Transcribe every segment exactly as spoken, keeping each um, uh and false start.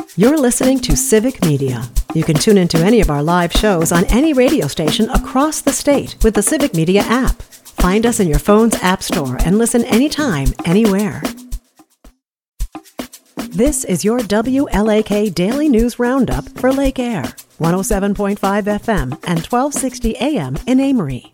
You're listening to Civic Media. You can tune into any of our live shows on any radio station across the state with the Civic Media app. Find us in your phone's app store and listen anytime, anywhere. This is your W L A K Daily News Roundup for Lake Air, one oh seven point five F M and twelve sixty A M in Amory.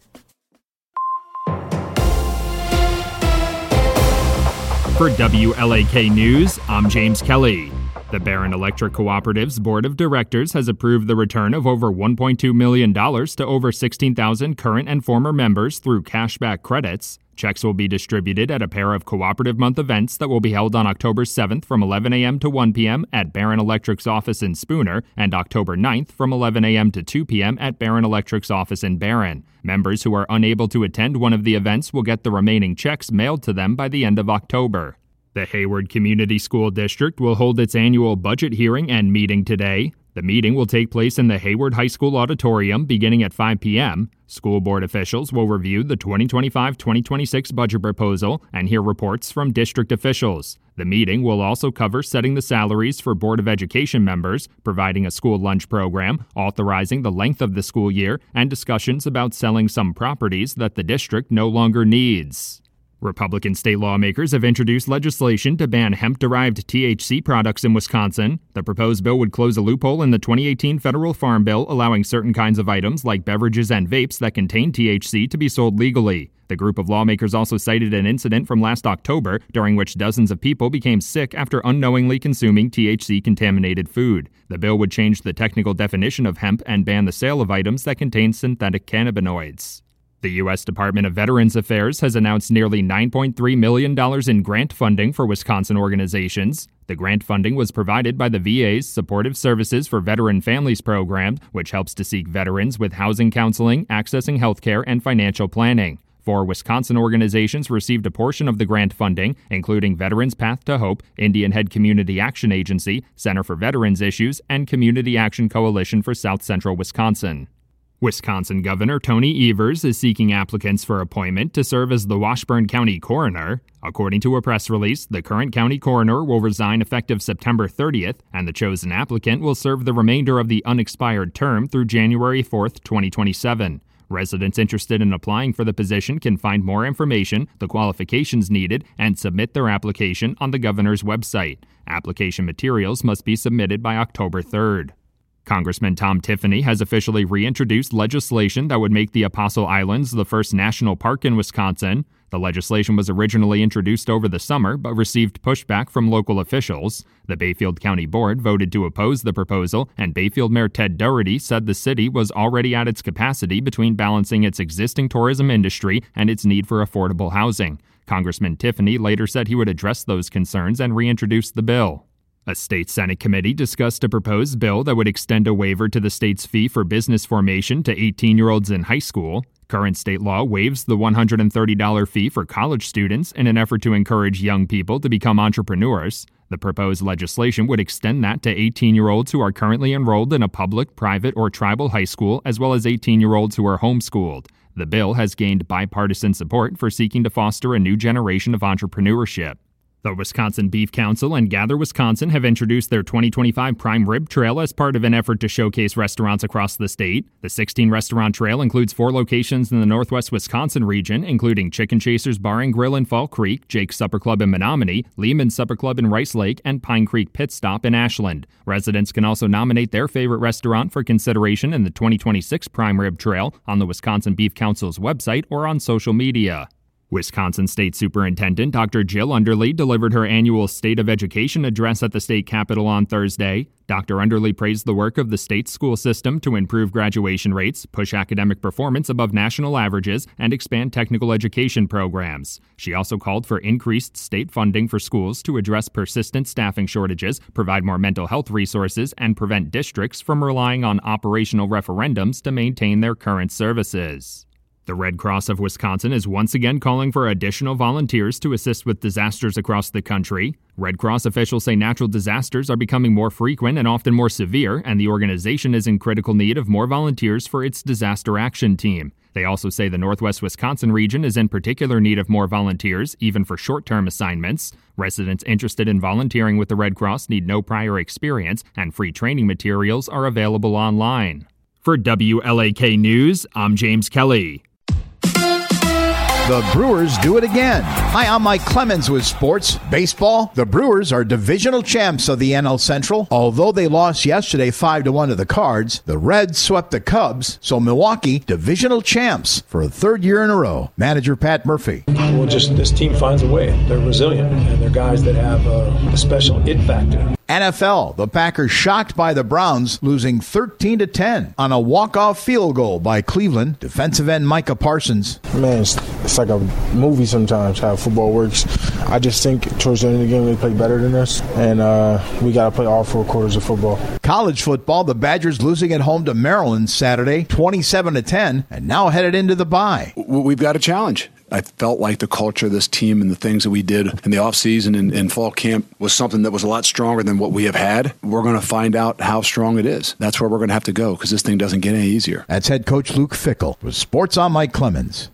For W L A K News, I'm James Kelly. The Barron Electric Cooperative's Board of Directors has approved the return of over one point two million dollars to over sixteen thousand current and former members through cashback credits. Checks will be distributed at a pair of Cooperative Month events that will be held on October seventh from eleven a.m. to one p.m. at Barron Electric's office in Spooner and October ninth from eleven a.m. to two p.m. at Barron Electric's office in Barron. Members who are unable to attend one of the events will get the remaining checks mailed to them by the end of October. The Hayward Community School District will hold its annual budget hearing and meeting today. The meeting will take place in the Hayward High School auditorium beginning at five p.m. School board officials will review the twenty twenty-five twenty twenty-six budget proposal and hear reports from district officials. The meeting will also cover setting the salaries for Board of Education members, providing a school lunch program, authorizing the length of the school year, and discussions about selling some properties that the district no longer needs. Republican state lawmakers have introduced legislation to ban hemp-derived T H C products in Wisconsin. The proposed bill would close a loophole in the twenty eighteen Federal Farm Bill, allowing certain kinds of items like beverages and vapes that contain T H C to be sold legally. The group of lawmakers also cited an incident from last October during which dozens of people became sick after unknowingly consuming T H C-contaminated food. The bill would change the technical definition of hemp and ban the sale of items that contain synthetic cannabinoids. The U S Department of Veterans Affairs has announced nearly nine point three million dollars in grant funding for Wisconsin organizations. The grant funding was provided by the V A's Supportive Services for Veteran Families program, which helps to seek veterans with housing counseling, accessing health care, and financial planning. Four Wisconsin organizations received a portion of the grant funding, including Veterans Path to Hope, Indian Head Community Action Agency, Center for Veterans Issues, and Community Action Coalition for South Central Wisconsin. Wisconsin Governor Tony Evers is seeking applicants for appointment to serve as the Washburn County Coroner. According to a press release, the current county coroner will resign effective September thirtieth, and the chosen applicant will serve the remainder of the unexpired term through January fourth, twenty twenty-seven. Residents interested in applying for the position can find more information, the qualifications needed, and submit their application on the governor's website. Application materials must be submitted by October third. Congressman Tom Tiffany has officially reintroduced legislation that would make the Apostle Islands the first national park in Wisconsin. The legislation was originally introduced over the summer but received pushback from local officials. The Bayfield County Board voted to oppose the proposal, and Bayfield Mayor Ted Doherty said the city was already at its capacity between balancing its existing tourism industry and its need for affordable housing. Congressman Tiffany later said he would address those concerns and reintroduce the bill. A state Senate committee discussed a proposed bill that would extend a waiver to the state's fee for business formation to eighteen-year-olds in high school. Current state law waives the one hundred thirty dollars fee for college students in an effort to encourage young people to become entrepreneurs. The proposed legislation would extend that to eighteen-year-olds who are currently enrolled in a public, private, or tribal high school, as well as eighteen-year-olds who are homeschooled. The bill has gained bipartisan support for seeking to foster a new generation of entrepreneurship. The Wisconsin Beef Council and Gather Wisconsin have introduced their twenty twenty-five Prime Rib Trail as part of an effort to showcase restaurants across the state. The sixteen-restaurant trail includes four locations in the northwest Wisconsin region, including Chicken Chasers Bar and Grill in Fall Creek, Jake's Supper Club in Menominee, Lehman's Supper Club in Rice Lake, and Pine Creek Pit Stop in Ashland. Residents can also nominate their favorite restaurant for consideration in the twenty twenty-six Prime Rib Trail on the Wisconsin Beef Council's website or on social media. Wisconsin State Superintendent Doctor Jill Underly delivered her annual State of Education address at the state capitol on Thursday. Doctor Underly praised the work of the state school system to improve graduation rates, push academic performance above national averages, and expand technical education programs. She also called for increased state funding for schools to address persistent staffing shortages, provide more mental health resources, and prevent districts from relying on operational referendums to maintain their current services. The Red Cross of Wisconsin is once again calling for additional volunteers to assist with disasters across the country. Red Cross officials say natural disasters are becoming more frequent and often more severe, and the organization is in critical need of more volunteers for its disaster action team. They also say the Northwest Wisconsin region is in particular need of more volunteers, even for short-term assignments. Residents interested in volunteering with the Red Cross need no prior experience, and free training materials are available online. For W L A K News, I'm James Kelly. The Brewers do it again. Hi, I'm Mike Clemens with sports. Baseball, the Brewers are divisional champs of the N L Central. Although they lost yesterday five to one to the Cards, the Reds swept the Cubs, so Milwaukee, divisional champs for a third year in a row. Manager Pat Murphy. Well, just this team finds a way. They're resilient, and they're guys that have a, a special it factor. N F L, the Packers shocked by the Browns, losing thirteen to ten on a walk-off field goal by Cleveland. Defensive end Micah Parsons. Man, it's, it's like a movie sometimes how football works. I just think towards the end of the game they play better than us, and uh, we got to play all four quarters of football. College football, the Badgers losing at home to Maryland Saturday, twenty-seven to ten, and now headed into the bye. We've got a challenge. I felt like the culture of this team and the things that we did in the offseason and in fall camp was something that was a lot stronger than what we have had. We're going to find out how strong it is. That's where we're going to have to go because this thing doesn't get any easier. That's head coach Luke Fickell. With Sports, I'm Mike Clemens.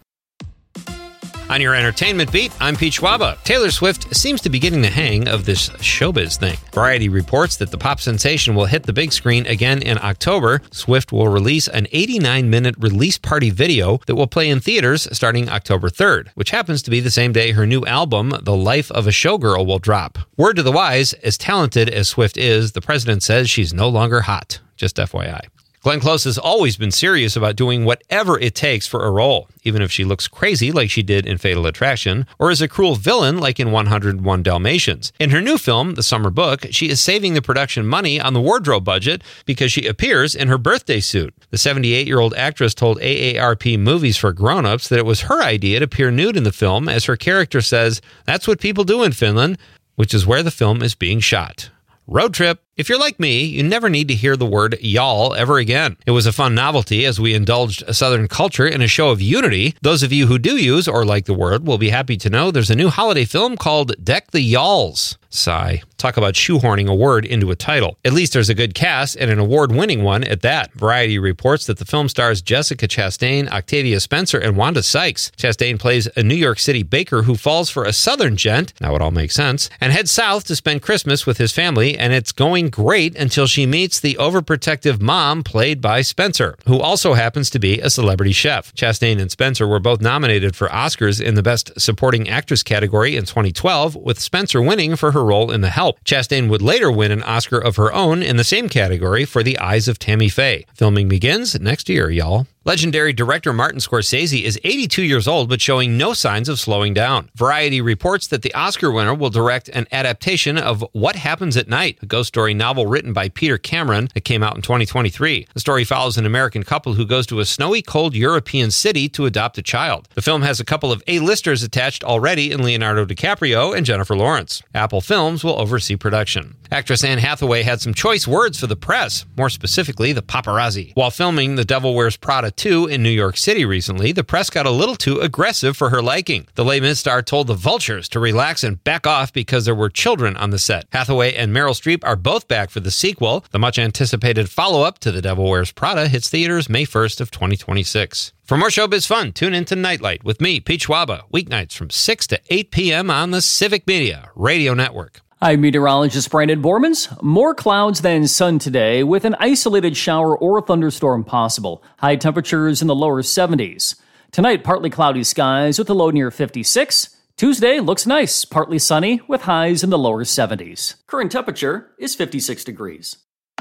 On your entertainment beat, I'm Pete Schwaba. Taylor Swift seems to be getting the hang of this showbiz thing. Variety reports that the pop sensation will hit the big screen again in October. Swift will release an eighty-nine minute release party video that will play in theaters starting October third, which happens to be the same day her new album, The Life of a Showgirl, will drop. Word to the wise, as talented as Swift is, the president says she's no longer hot. Just F Y I. Glenn Close has always been serious about doing whatever it takes for a role, even if she looks crazy like she did in Fatal Attraction, or is a cruel villain like in one oh one Dalmatians. In her new film, The Summer Book, she is saving the production money on the wardrobe budget because she appears in her birthday suit. The seventy-eight-year-old actress told A A R P Movies for Grown-Ups that it was her idea to appear nude in the film, as her character says, "That's what people do in Finland," which is where the film is being shot. Road trip. If you're like me, you never need to hear the word y'all ever again. It was a fun novelty as we indulged a Southern culture in a show of unity. Those of you who do use or like the word will be happy to know there's a new holiday film called Deck the Y'alls. Sigh. Talk about shoehorning a word into a title. At least there's a good cast and an award-winning one at that. Variety reports that the film stars Jessica Chastain, Octavia Spencer, and Wanda Sykes. Chastain plays a New York City baker who falls for a Southern gent, now it all makes sense, and heads south to spend Christmas with his family, and it's going great until she meets the overprotective mom played by Spencer, who also happens to be a celebrity chef. Chastain and Spencer were both nominated for Oscars in the Best Supporting Actress category in twenty twelve, with Spencer winning for her role in The Help. Chastain would later win an Oscar of her own in the same category for The Eyes of Tammy Faye. Filming begins next year, y'all. Legendary director Martin Scorsese is eighty-two years old but showing no signs of slowing down. Variety reports that the Oscar winner will direct an adaptation of What Happens at Night, a ghost story novel written by Peter Cameron that came out in twenty twenty-three. The story follows an American couple who goes to a snowy, cold European city to adopt a child. The film has a couple of A-listers attached already in Leonardo DiCaprio and Jennifer Lawrence. Apple Films will oversee production. Actress Anne Hathaway had some choice words for the press, more specifically the paparazzi. While filming The Devil Wears Prada two in New York City recently, the press got a little too aggressive for her liking. The Les Mis star told the Vultures to relax and back off because there were children on the set. Hathaway and Meryl Streep are both back for the sequel. The much-anticipated follow-up to The Devil Wears Prada hits theaters May first of twenty twenty-six. For more showbiz fun, tune in to Nightlight with me, Pete Schwaba, weeknights from six to eight p.m. on the Civic Media Radio Network. I'm meteorologist Brandon Bormans. More clouds than sun today with an isolated shower or thunderstorm possible. High temperatures in the lower seventies. Tonight, partly cloudy skies with a low near fifty-six. Tuesday looks nice, partly sunny with highs in the lower seventies. Current temperature is fifty-six degrees.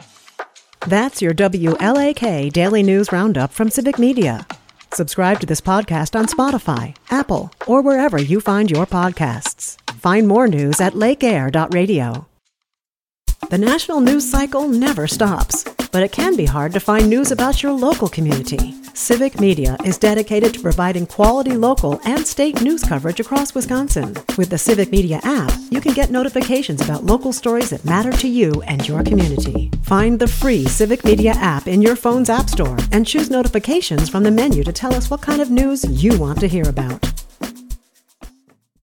That's your W L A K Daily News Roundup from Civic Media. Subscribe to this podcast on Spotify, Apple, or wherever you find your podcasts. Find more news at lake air dot radio. The national news cycle never stops, but it can be hard to find news about your local community. Civic Media is dedicated to providing quality local and state news coverage across Wisconsin. With the Civic Media app, you can get notifications about local stories that matter to you and your community. Find the free Civic Media app in your phone's app store and choose notifications from the menu to tell us what kind of news you want to hear about.